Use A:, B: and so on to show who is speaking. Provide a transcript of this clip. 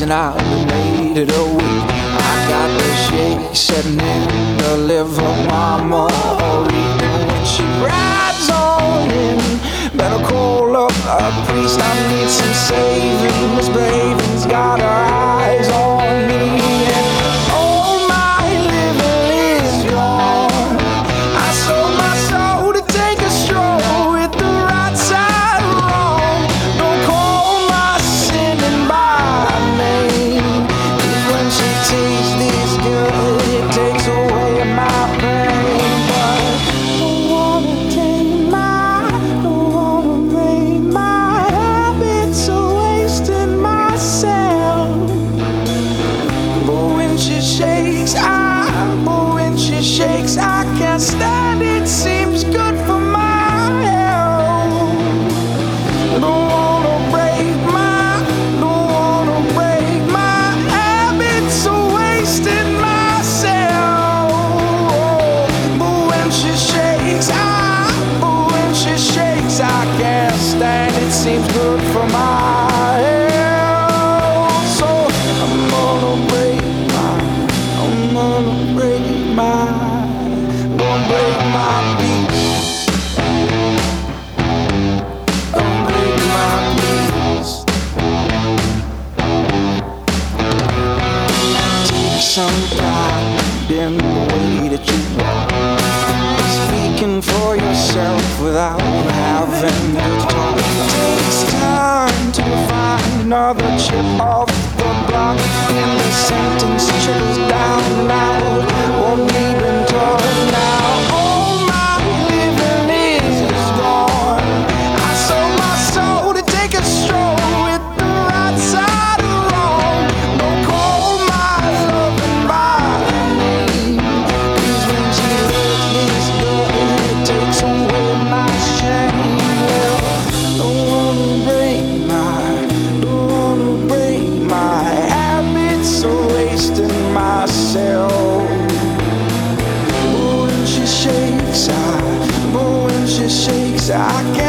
A: and I've made it a week. I got the shake setting in the liver, mama. And when she rides on in, better call up a priest. I need some saving. Miss Braven's got her eyes on me. And all my living is gone. I sold my soul to take a stroll with the right side wrong. Don't call my sinning by name. 'Cause when she tastes this good, it takes away my pain. But don't wanna take don't wanna break my habits of wasting myself. But when she shakes, I can't stand it. Seems good for my health. Don't wanna break my habits of wasting myself. But when she shakes, I can't stand it. Seems good for my health. So I'm gonna break my peace. Gonna break my peace. Take some pride in the way that you walk, speaking for yourself without having to talk. It takes time to find another chip off the block, and the sentence trickles down loud. Won't even talk now. All my living is gone. I sold my soul to take a stroll with the right side wrong. Don't call my loving by name. 'Cause when she looks this good, it takes away my shame. Don't wanna break my habits of wasting myself. But when she shakes, I can't